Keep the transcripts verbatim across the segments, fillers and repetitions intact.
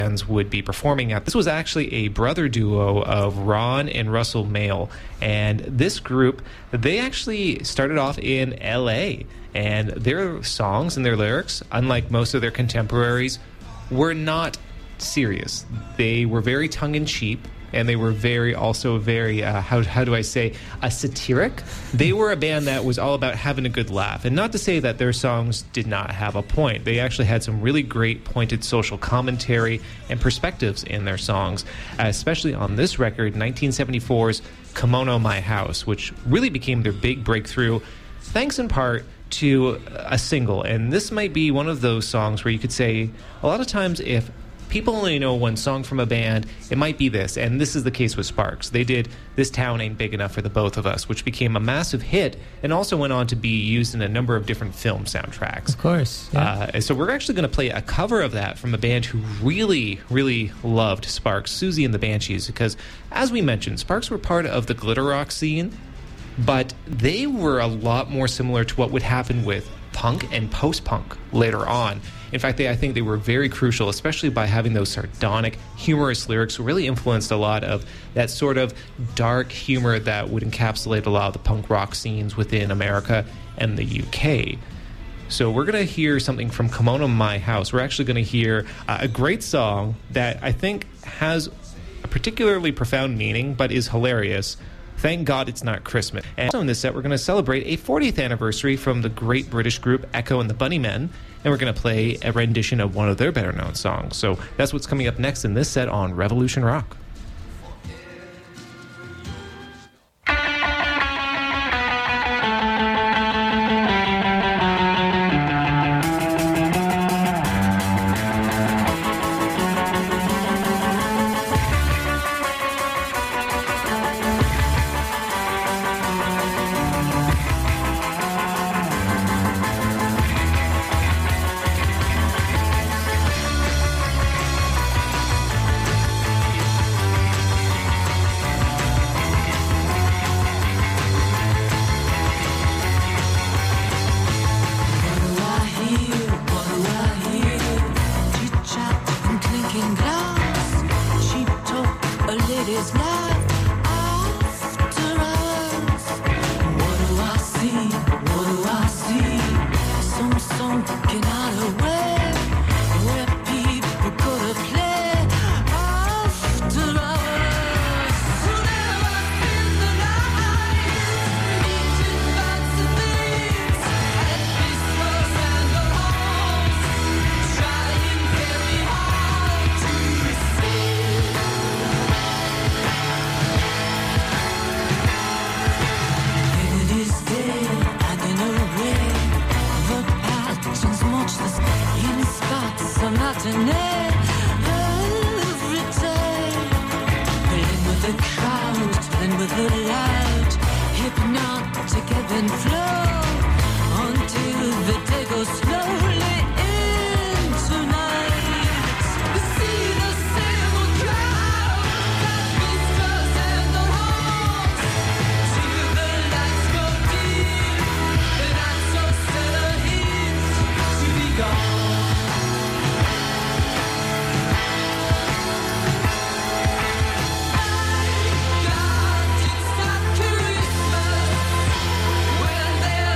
bands would be performing at. This was actually a brother duo of Ron and Russell Mael, and this group, they actually started off in L A, and their songs and their lyrics, unlike most of their contemporaries, were not serious. They were very tongue-in-cheek, and they were very, also very, uh, how, how do I say, uh, satiric. They were a band that was all about having a good laugh. And not to say that their songs did not have a point. They actually had some really great pointed social commentary and perspectives in their songs, uh, especially on this record, nineteen seventy-four's Kimono My House, which really became their big breakthrough, thanks in part to a single. And this might be one of those songs where you could say, a lot of times if people only know one song from a band, it might be this, and this is the case with Sparks. They did This Town Ain't Big Enough for the Both of Us, which became a massive hit and also went on to be used in a number of different film soundtracks. Of course. Yeah. Uh, so we're actually going to play a cover of that from a band who really, really loved Sparks, Susie and the Banshees, because, as we mentioned, Sparks were part of the glitter rock scene, but they were a lot more similar to what would happen with punk and post-punk later on. In fact, they, I think they were very crucial, especially by having those sardonic, humorous lyrics, really influenced a lot of that sort of dark humor that would encapsulate a lot of the punk rock scenes within America and the U K. So we're going to hear something from Kimono My House. We're actually going to hear uh, a great song that I think has a particularly profound meaning, but is hilarious. Thank God It's Not Christmas. And also in this set, we're going to celebrate a fortieth anniversary from the great British group Echo and the Bunnymen, and we're going to play a rendition of one of their better-known songs. So that's what's coming up next in this set on Revolution Rock. When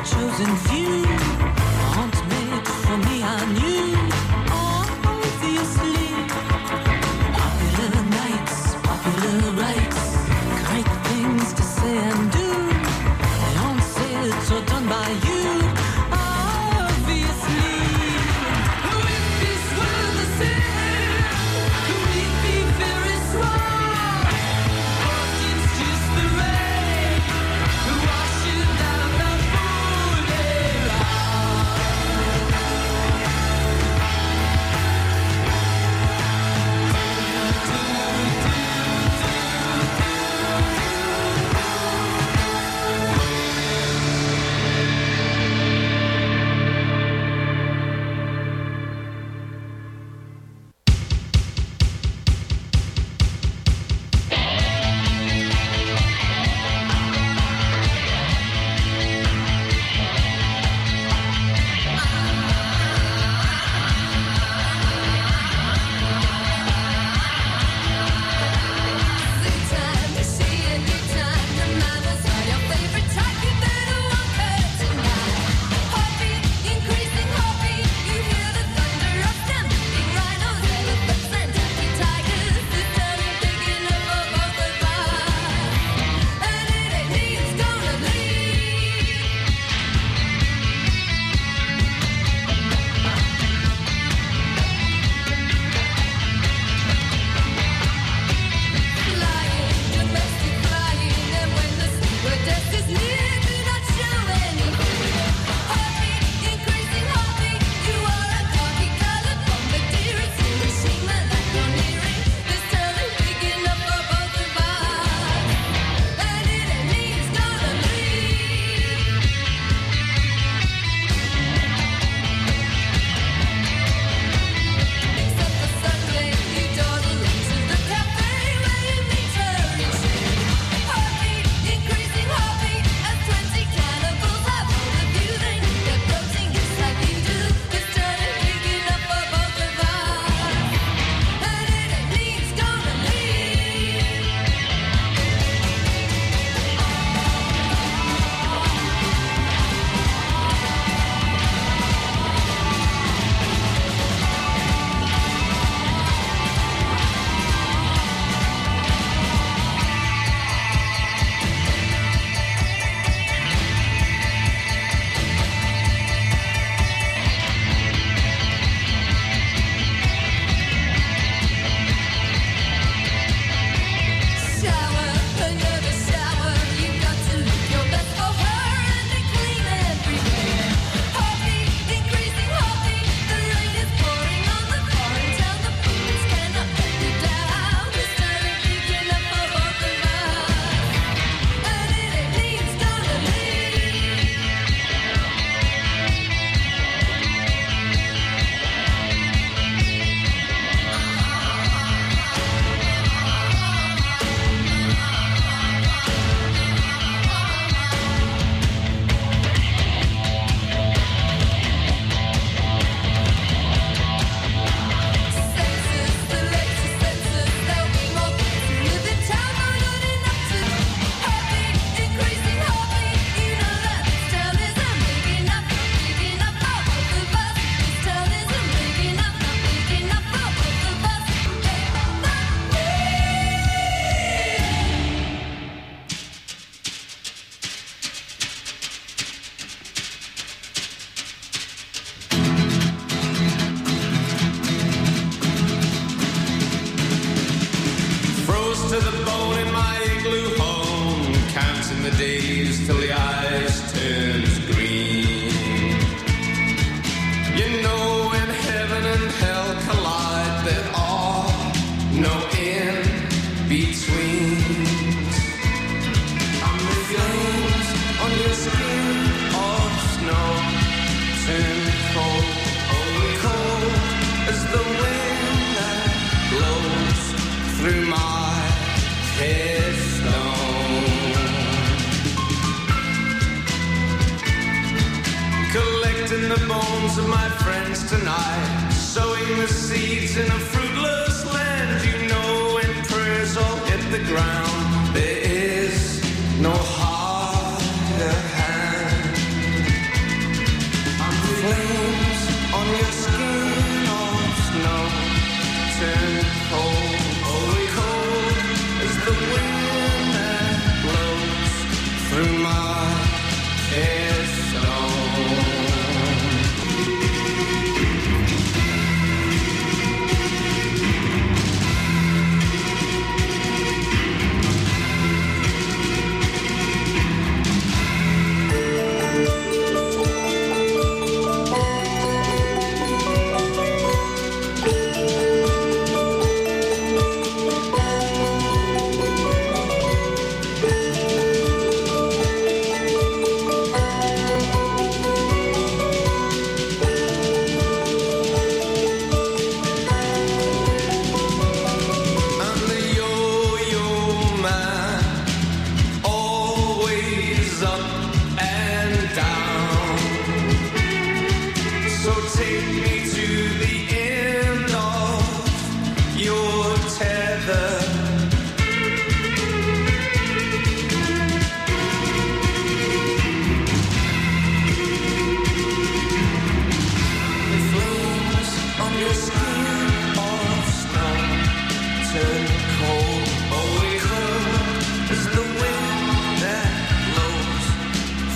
ground. There is no harder hand.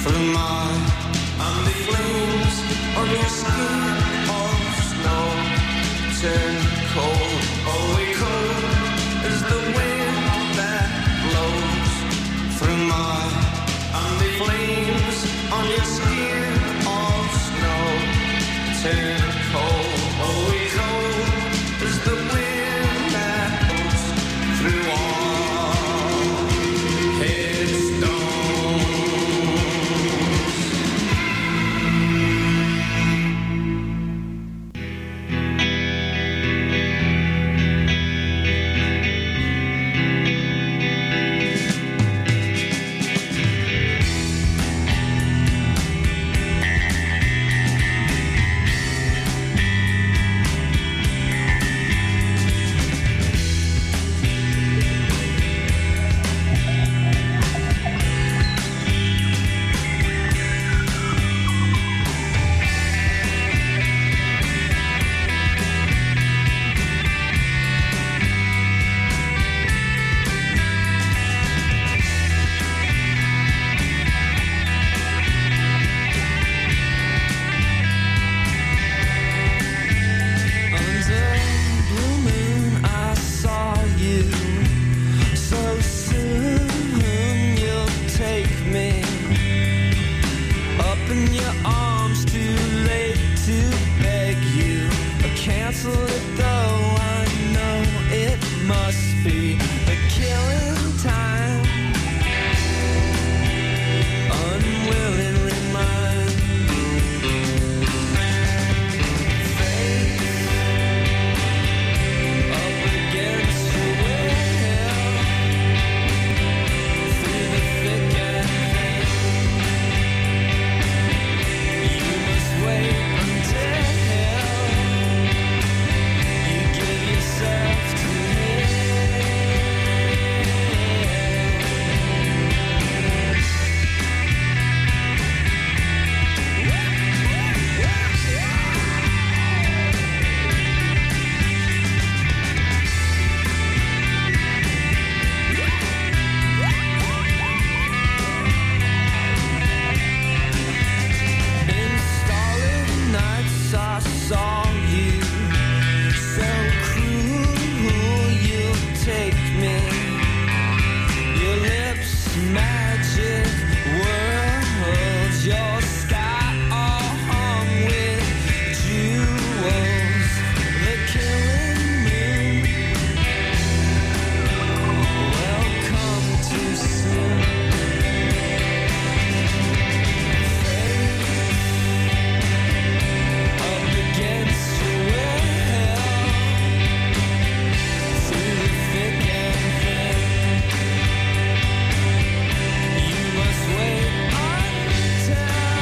through my and the flames on your skin of snow turn cold, oh cold is the wind that blows through my and the flames on your skin of snow turn cold, oh cold is the wind that blows through all headstones. Wait until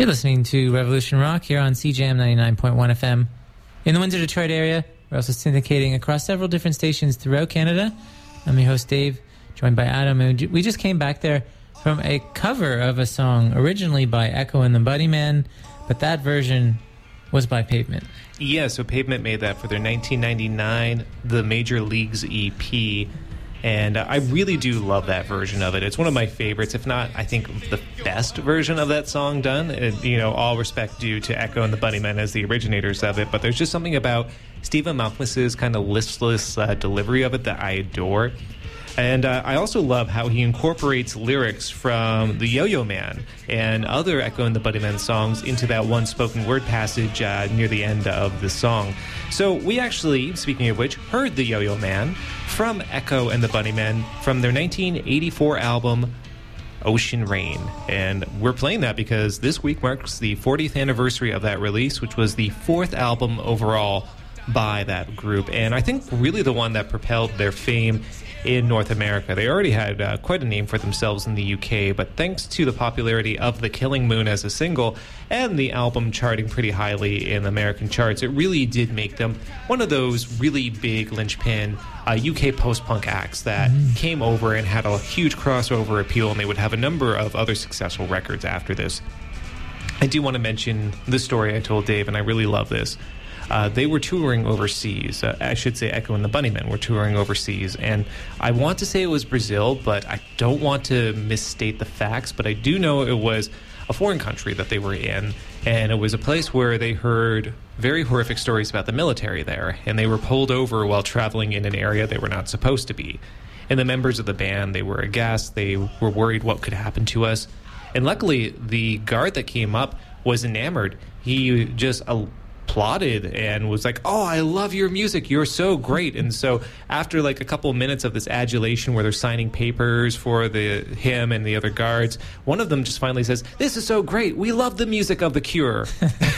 You're listening to Revolution Rock here on C J M ninety-nine point one F M. In the Windsor, Detroit area, we're also syndicating across several different stations throughout Canada. I'm your host, Dave, joined by Adam. And we just came back there from a cover of a song originally by Echo and the Bunnymen, but that version was by Pavement. Yeah, so Pavement made that for their nineteen ninety-nine The Major Leagues E P. And uh, I really do love that version of it. It's one of my favorites, if not, I think, the best version of that song done. And, you know, all respect due to Echo and the Bunnymen as the originators of it. But there's just something about Stephen Malkmus's kind of listless uh, delivery of it that I adore. And uh, I also love how he incorporates lyrics from the Yo-Yo Man and other Echo and the Bunnymen songs into that one spoken word passage uh, near the end of the song. So we actually, speaking of which, heard the Yo-Yo Man from Echo and the Bunnymen from their nineteen eighty-four album Ocean Rain. And we're playing that because this week marks the fortieth anniversary of that release, which was the fourth album overall by that group. And I think really the one that propelled their fame in North America. They already had uh, quite a name for themselves in the U K, but thanks to the popularity of The Killing Moon as a single and the album charting pretty highly in American charts, it really did make them one of those really big linchpin uh, U K post-punk acts that mm-hmm. came over and had a huge crossover appeal, and they would have a number of other successful records after this. I do want to mention the story I told Dave, and I really love this. Uh, they were touring overseas. Uh, I should say Echo and the Bunnymen were touring overseas. And I want to say it was Brazil, but I don't want to misstate the facts. But I do know it was a foreign country that they were in. And it was a place where they heard very horrific stories about the military there. And they were pulled over while traveling in an area they were not supposed to be. And the members of the band, they were aghast. They were worried what could happen to us. And luckily, the guard that came up was enamored. He just Uh, applauded and was like, "Oh, I love your music. You're so great." And so after like a couple of minutes of this adulation where they're signing papers for the him and the other guards, one of them just finally says, "This is so great. We love the music of The Cure."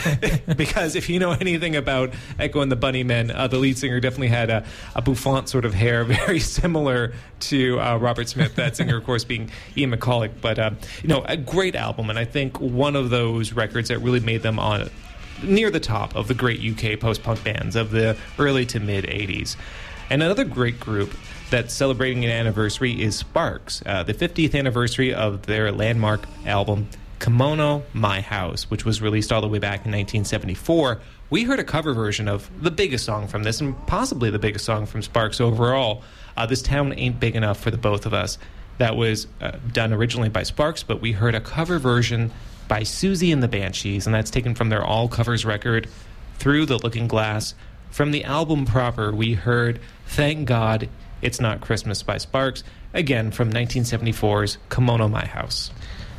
Because if you know anything about Echo and the Bunnymen, uh, the lead singer definitely had a, a bouffant sort of hair, very similar to uh, Robert Smith, that singer, of course, being Ian McCulloch. But, uh, you know, a great album. And I think one of those records that really made them on near the top of the great U K post-punk bands of the early to mid-eighties. And another great group that's celebrating an anniversary is Sparks, uh, the fiftieth anniversary of their landmark album, Kimono My House, which was released all the way back in nineteen seventy-four. We heard a cover version of the biggest song from this, and possibly the biggest song from Sparks overall, uh, This Town Ain't Big Enough for the Both of Us. That was uh, done originally by Sparks, but we heard a cover version by Susie and the Banshees, and that's taken from their all covers record, Through the Looking Glass. From the album proper, we heard Thank God It's Not Christmas by Sparks, again from nineteen seventy-four's Kimono My House.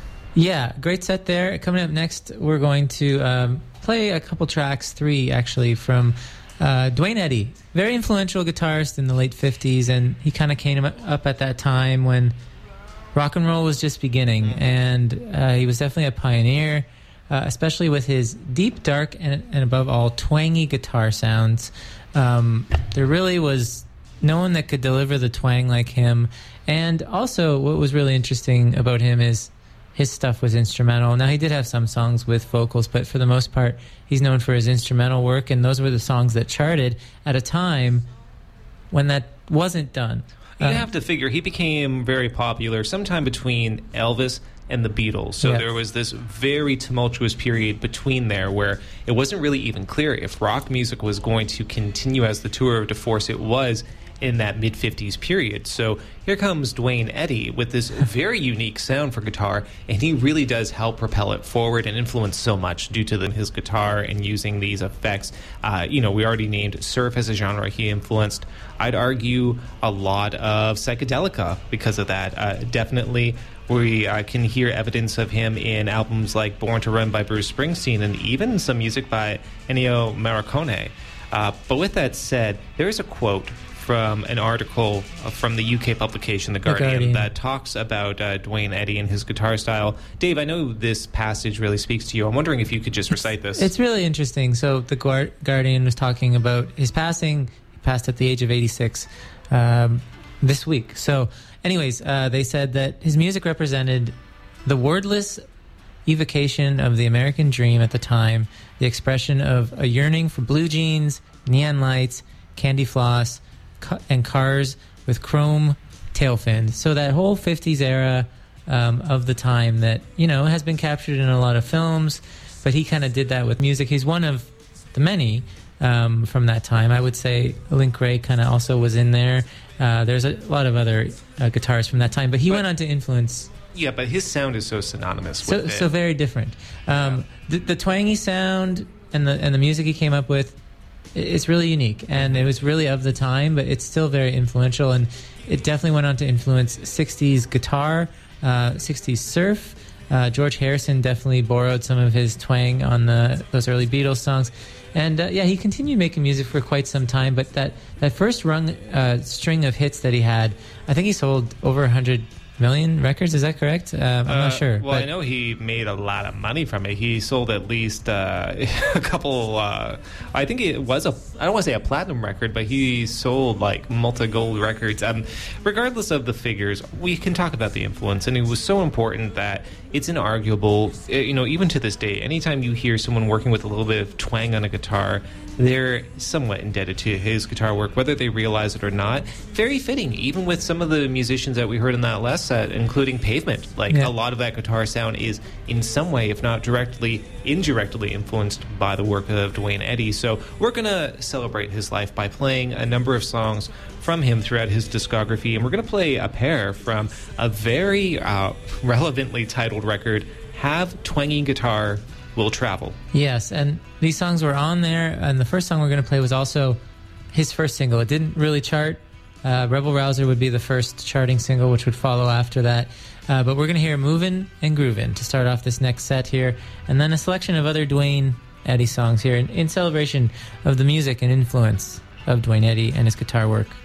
Yeah, great set there. Coming up next, we're going to um, play a couple tracks, three actually, from uh, Duane Eddy. Very influential guitarist in the late fifties, and he kind of came up at that time when rock and roll was just beginning, and uh, he was definitely a pioneer, uh, especially with his deep, dark, and, and above all, twangy guitar sounds. Um, there really was no one that could deliver the twang like him. And also, what was really interesting about him is his stuff was instrumental. Now, he did have some songs with vocals, but for the most part, he's known for his instrumental work, and those were the songs that charted at a time when that wasn't done. You have to figure he became very popular sometime between Elvis and the Beatles. So yes. There was this very tumultuous period between there where it wasn't really even clear if rock music was going to continue as the tour de force it was in that mid-fifties period. So here comes Duane Eddy with this very unique sound for guitar, and he really does help propel it forward and influence so much due to the, his guitar and using these effects. Uh, you know, we already named surf as a genre he influenced. I'd argue a lot of psychedelica because of that. Uh, definitely we uh, can hear evidence of him in albums like Born to Run by Bruce Springsteen and even some music by Ennio Morricone. Uh, but with that said, there is a quote from an article from the U K publication, The Guardian, the Guardian. that talks about uh, Duane Eddy and his guitar style. Dave, I know this passage really speaks to you. I'm wondering if you could just recite this. It's really interesting. So the Guardian was talking about his passing. He passed at the age of eighty-six um, this week. So anyways, uh, they said that his music represented the wordless evocation of the American dream at the time, the expression of a yearning for blue jeans, neon lights, candy floss, ca- and cars with chrome tail fins. So that whole fifties era um, of the time that, you know, has been captured in a lot of films, but he kind of did that with music. He's one of the many um, from that time. I would say Link Wray kind of also was in there. Uh, there's a lot of other uh, guitarists from that time, but he but, went on to influence. Yeah, but his sound is so synonymous so, with it. So very different. Um, yeah. the, the twangy sound and the and the music he came up with, it's really unique, and it was really of the time, but it's still very influential, and it definitely went on to influence sixties guitar, uh, sixties surf. Uh, George Harrison definitely borrowed some of his twang on the those early Beatles songs. And, uh, yeah, he continued making music for quite some time, but that, that first rung uh, string of hits that he had, I think he sold over one hundred million records. Is that correct? Uh, I'm uh, not sure. Well, but I know he made a lot of money from it. He sold at least uh, a couple, uh, I think it was a, I don't want to say a platinum record, but he sold like multi-gold records. Um, regardless of the figures, we can talk about the influence, and it was so important that it's inarguable, you know, even to this day, anytime you hear someone working with a little bit of twang on a guitar, they're somewhat indebted to his guitar work, whether they realize it or not. Very fitting, even with some of the musicians that we heard in that last set, including Pavement. Like, yeah. A lot of that guitar sound is in some way, if not directly, indirectly influenced by the work of Duane Eddy. So we're going to celebrate his life by playing a number of songs from him throughout his discography, and we're going to play a pair from a very uh, relevantly titled record, Have Twangy Guitar Will Travel. Yes, and these songs were on there, and the first song we're going to play was also his first single. It didn't really chart. Uh, Rebel Rouser would be the first charting single, which would follow after that. Uh, but we're going to hear Movin' and Groovin' to start off this next set here, and then a selection of other Duane Eddy songs here in, in celebration of the music and influence of Duane Eddy and his guitar work.